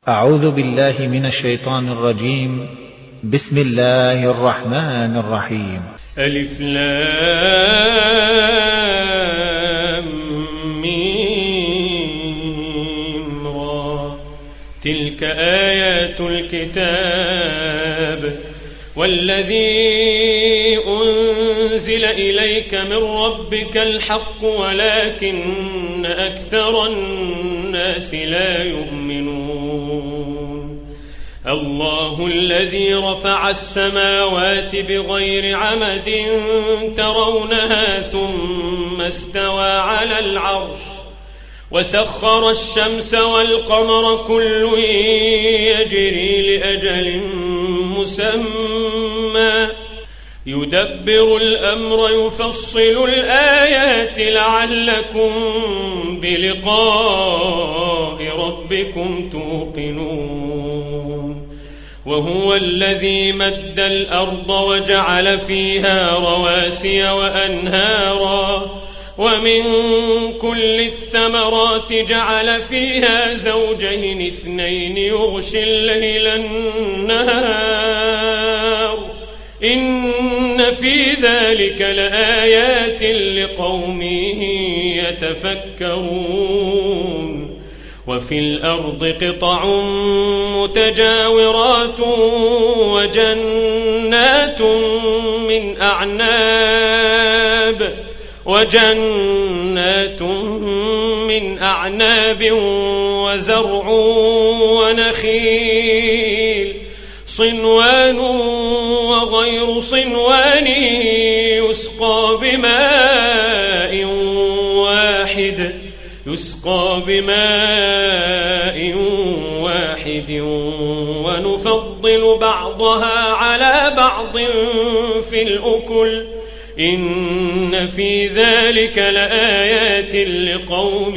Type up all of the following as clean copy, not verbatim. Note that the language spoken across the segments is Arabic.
أعوذ بالله من الشيطان الرجيم. بسم الله الرحمن الرحيم. ألف لام ميم را تلك آيات الكتاب والذي أنزل إليك من ربك الحق ولكن أكثر الناس لا يؤمنون. الله الذي رفع السماوات بغير عمد ترونها ثم استوى على العرش وسخر الشمس والقمر كل يجري لأجل مسمى يدبر الأمر يفصل الآيات لعلكم بلقاء ربكم توقنون. وهو الذي مد الأرض وجعل فيها رواسي وأنهارا ومن كل الثمرات جعل فيها زوجين اثنين يغشي الليل النهار إن في ذلك لآيات لقوم يتفكرون. وفي الأرض قطع متجاورات وجنات من أعناب وزرع ونخيل صنوان وغير صنوان يسقى بماء واحد ونفضل بعضها على بعض في الأكل إن في ذلك لآيات لقوم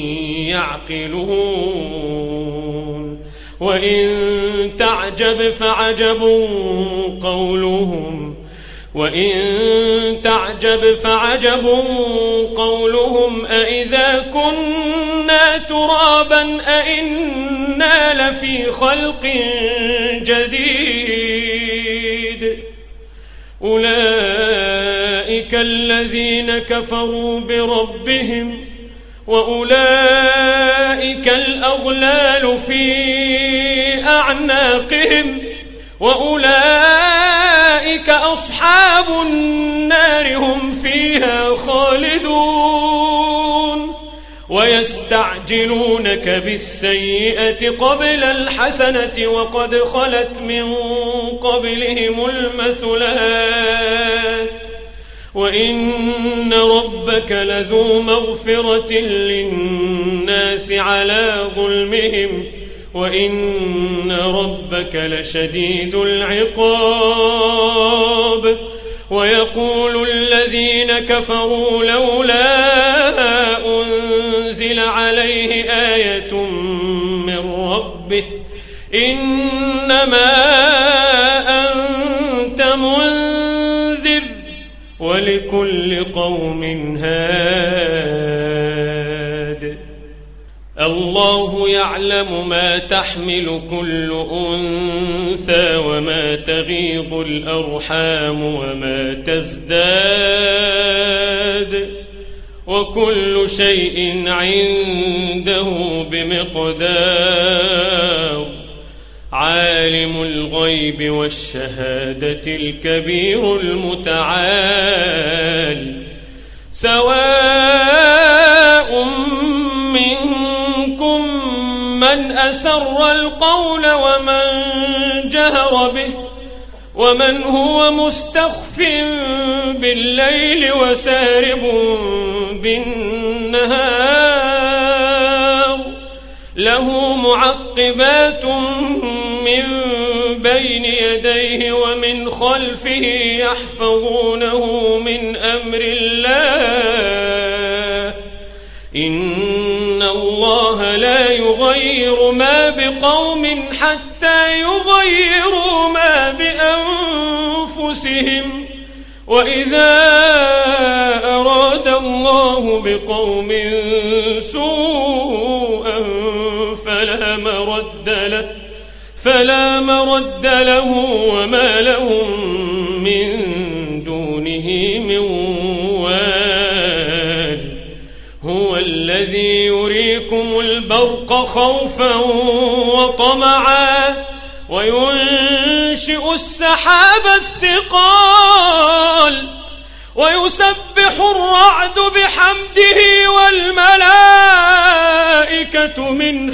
يعقلون. وإن تعجب فعجب قولهم أإذا كنا ترابا أإنا لفي خلق جديد أولئك الذين كفروا بربهم وأولئك الأغلال في أعناقهم وأولئك أصحاب النار هم فيها خالدون. ويستعجلونك بالسيئة قبل الحسنة وقد خلت من قبلهم المثلات وإن ربك لذو مغفرة للناس على ظلمهم وإن ربك لشديد العقاب. ويقول الذين كفروا لولا أنزل عليه آية من ربه إنما أنت منذر ولكل قوم هاد. الله يعلم ما تحمل كل أنثى وما تغيض الأرحام وما تزداد وكل شيء عنده بمقدار. عالم الغيب والشهادة الكبير المتعال سواء منكم من أسر القول ومن جهر به ومن هو مستخف بالليل وسارب بالنهار له معقبات من بين يديه ومن خلفه يحفظونه من أمر الله إن الله لا يغير ما بقوم حتى يغيروا ما بأنفسهم وإذا أراد الله بقوم سوءا فلا مرد فلا مرد له وما لهم من دونه من وال. هو الذي يريكم البرق خوفا وطمعا وينشئ السحاب الثقال ويسبح الرعد بحمده والملائكة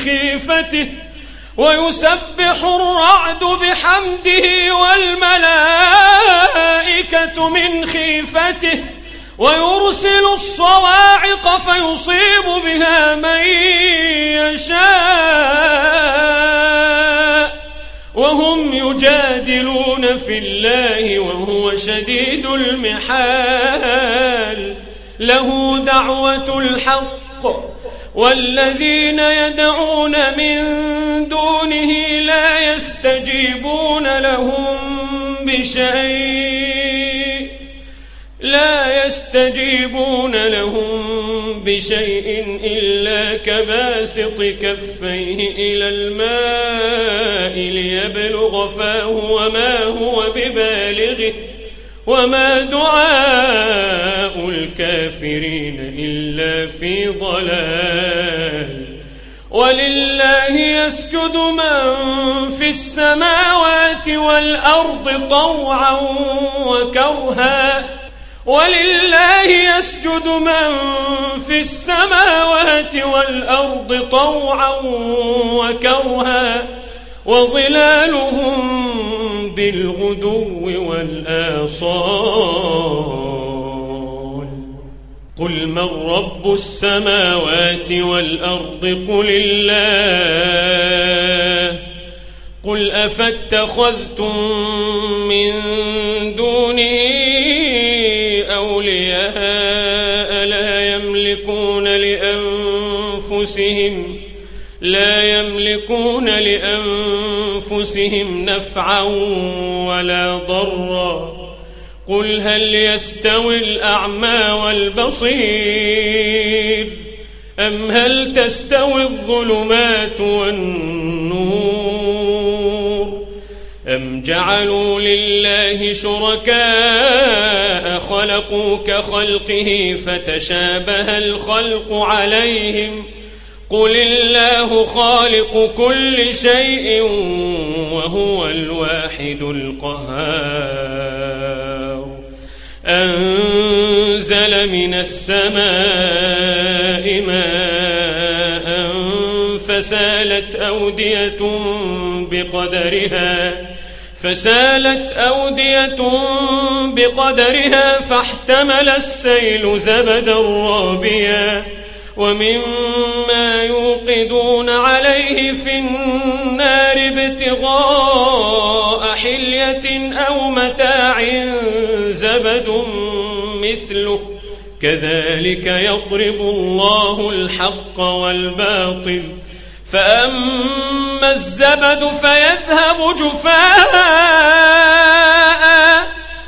من خيفته ويرسل الصواعق فيصيب بها من يشاء وهم يجادلون في الله وهو شديد المحال. له دعوة الحق والذين يدعون من دونه لا يستجيبون لهم بشيء إلا كباسط كفيه إلى الماء ليبلغ فاه وما هو ببالغه وما دعاء الكافرين إلا في ضلال. ولله يسجد من في السماوات والأرض طوعا وكرها وظلالهم بالغدو والآصال. قل من رب السماوات والأرض قل الله. قل أفاتخذتم من دونه أولياء لا يملكون لأنفسهم نفعا ولا ضرا. قل هل يستوي الأعمى والبصير أم هل تستوي الظلمات والنور أم جعلوا لله شركاء خلقوا كخلقه فتشابه الخلق عليهم. قل الله خالق كل شيء وهو الواحد القهار. أنزل من السماء ماء فسالت أودية بقدرها فاحتمل السيل زبدا رابيا ومما يوقدون عليه في النار ابتغاء حلية أو متاع زبد مثله كذلك يضرب الله الحق والباطل فأما الزبد فيذهب جفاء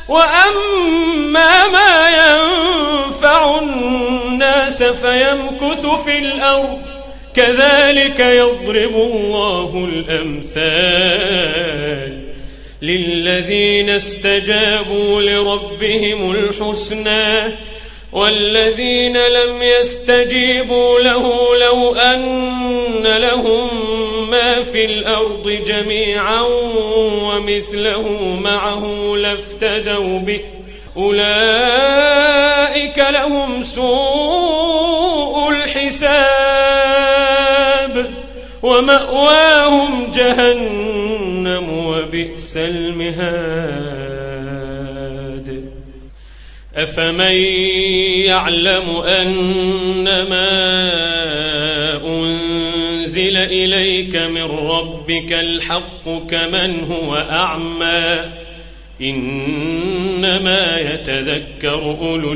وأما ما ينفع الناس فيمكث في الأرض كذلك يضرب الله الأمثال. للذين استجابوا لربهم الحسنى والذين لم يستجيبوا له لو أن لهم ما في الأرض جميعا ومثله معه لافتدوا به أولئك لهم سوء الحساب ومأواهم جهنم وبئس المهاد. أفمن يعلم أنما أنزل إليك من ربك الحق كمن هو أعمى إنما يتذكر أولو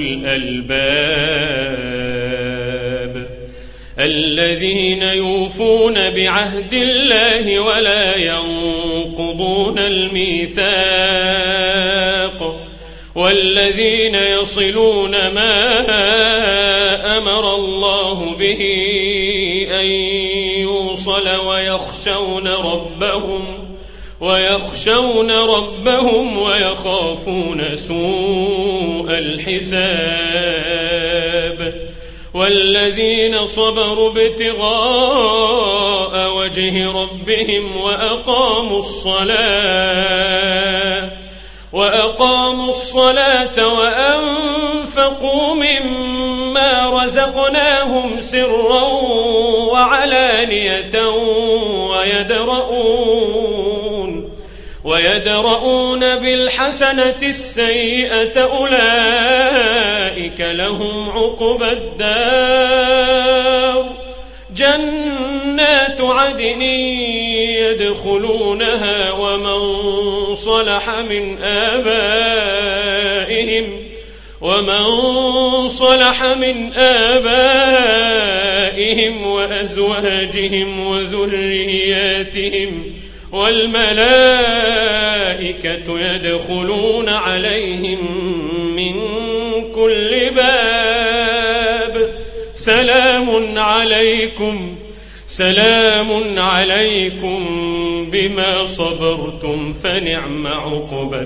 الألباب الذين يوفون بعهد الله ولا ينقضون الميثاق والذين يصلون ما أمر الله به أن يوصل ويخشون ربهم ويخافون سوء الحساب. والذين صبروا ابتغاء وجه ربهم وأقاموا الصلاة وأنفقوا مما رزقناهم سرا وعلانية ويدرؤون بالحسنة السيئة أولئك لهم عقبى الدار. جنات عدن يدخلونها ومن صلح من آبائهم وأزواجهم وذرياتهم والملائكة يدخلون عليهم من كل باب سلام عليكم بما صبرتم فنعم عقبى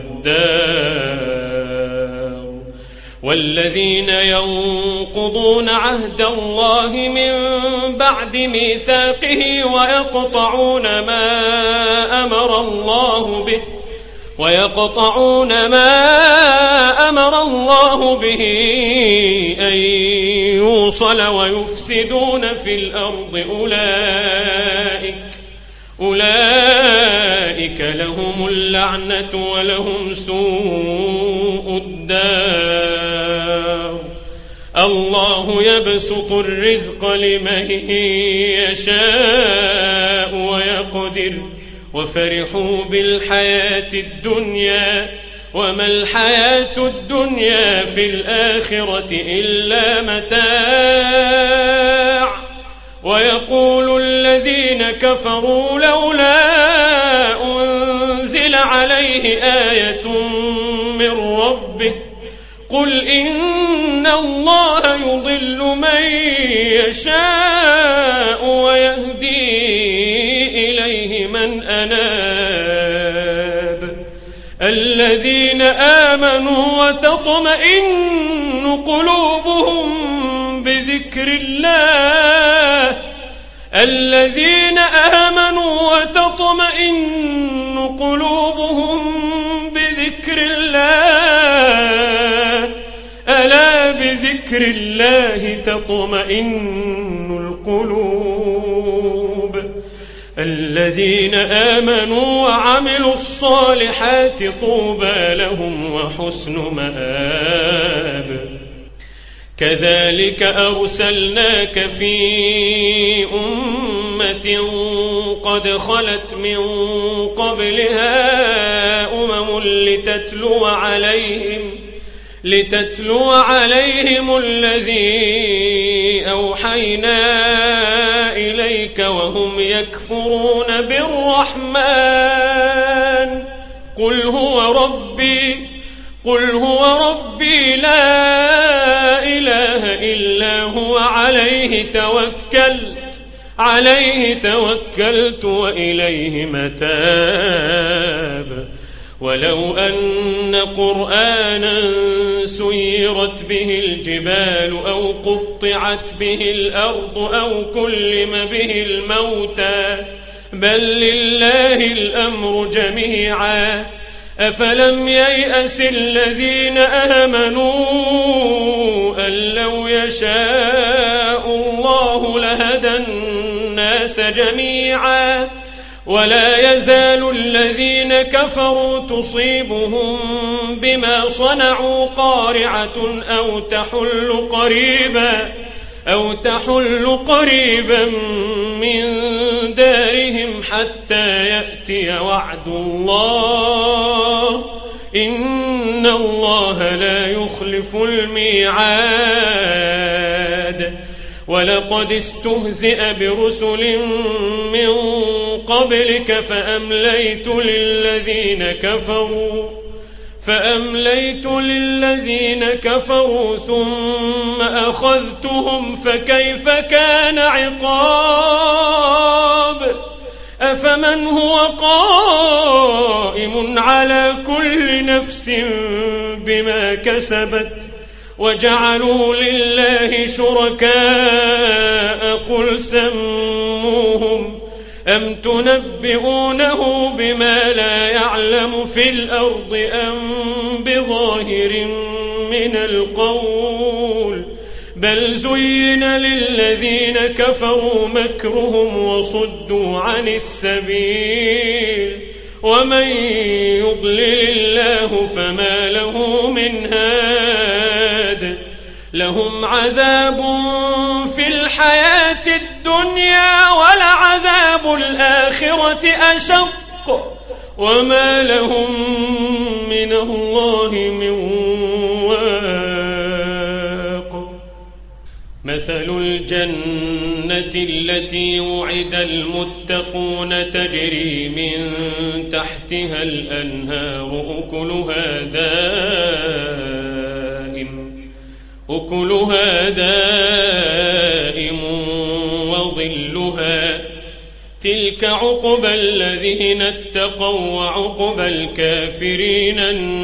الدار. والذين ينقضون عهد الله من بعد ميثاقه ويقطعون ما أمر الله به أن يوصل ويفسدون في الأرض أولئك لهم اللعنة ولهم سوء الدار. الله يبسط الرزق لمن يشاء ويقدر وفرحوا بالحياة الدنيا وما الحياة الدنيا في الآخرة إلا متاع. ويقول الذين كفروا لولا أنزل عليه آية من ربه قل إن الله يضل من يشاء ويهدي إليه من أناب. الذين آمنوا وتطمئن قلوبهم بذكر الله ألا بذكر الله تطمئن القلوب. الذين آمنوا وعملوا الصالحات طوبى لهم وحسن مآب. كذلك أرسلناك في أمة قد خلت من قبلها أمم لتتلو عليهم الذي أوحينا إليك وهم يكفرون بالرحمن قل هو ربي لا إله إلا هو عليه توكلت وإليه متاب. ولو أن قرآنا سيرت به الجبال أو قطعت به الأرض أو كلم به الموتى بل لله الأمر جميعا أفلم ييأس الذين آمنوا أن لو يشاء الله لهدى الناس جميعا ولا يزال الذين كفروا تصيبهم بما صنعوا قارعة أو تحل قريبا من دارهم حتى يأتي وعد الله إن الله لا يخلف الميعاد. ولقد استهزئ برسل من قبلك فأمليت للذين كفروا ثم أخذتهم فكيف كان عقاب. أفمن هو قائم على كل نفس بما كسبت وجعلوا لله شركاء قل سموهم أم تنبئونه بما لا يعلم في الأرض أم بظاهر من القول بل زين للذين كفروا مكرهم وصدوا عن السبيل ومن يضلل الله فما له من هاد لهم عذاب في الحياة الدنيا ولعذاب الآخرة أشق وما لهم من الله من واق مثل الجنة التي وعد المتقون تجري من تحتها الأنهار أكلها دائم وظلها تلك عقبى الذين اتقوا وعقبى الكافرين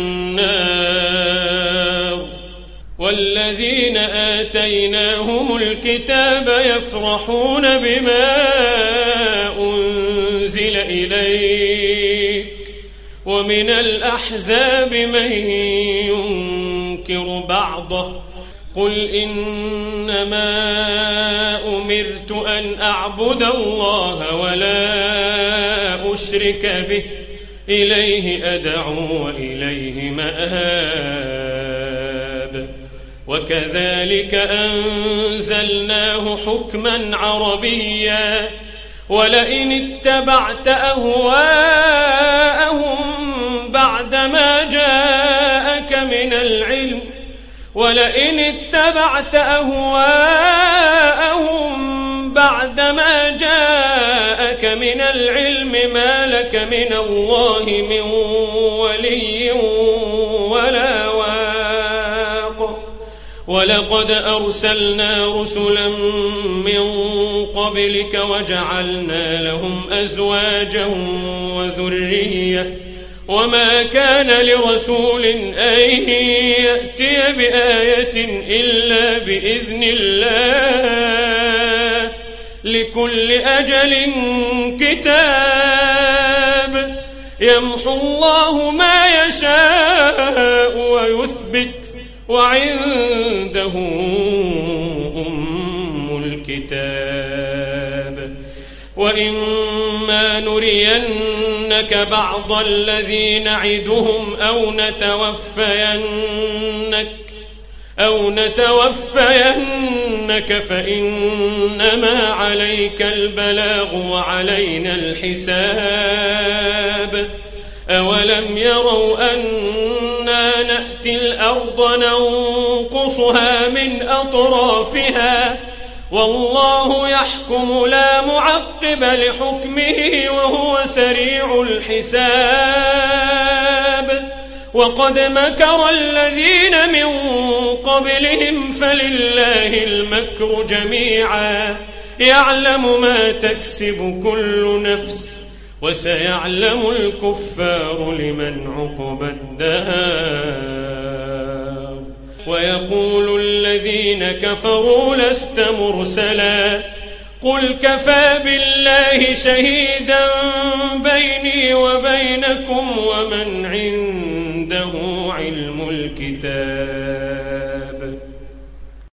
النار والذين آتيناهم الكتاب يفرحون بما أنزل إليك ومن الأحزاب من ينكر بعضه قل إنما أمرت أن أعبد الله ولا أشرك به إليه أدعو وإليه مآب وكذلك أنزلناه حكما عربيا ولئن اتبعت أهواءهم بعدما جاءك من العلم ما لك من الله من ولي ولا واق ولقد أرسلنا رسلا من قبلك وجعلنا لهم أزواجا وذرية وما كان لرسول أن يأتي بآية إلا بإذن الله لكل أجل كتاب يمحو الله ما يشاء ويثبت وعنده أم الكتاب وإما نرينك بعض الذي نعدهم أو نتوفينك فإنما عليك البلاغ وعلينا الحساب أولم يروا أنا نأتي الأرض ننقصها من أطرافها والله يحكم لا معقب لحكمه وهو سريع الحساب وقد مكر الذين من قبلهم فلله المكر جميعا يعلم ما تكسب كل نفس وسيعلم الكفار لمن عقبى الدار ويقول الذين كفروا لست مرسلا قل كفى بالله شهيدا بيني وبينكم ومن عنده علم الكتاب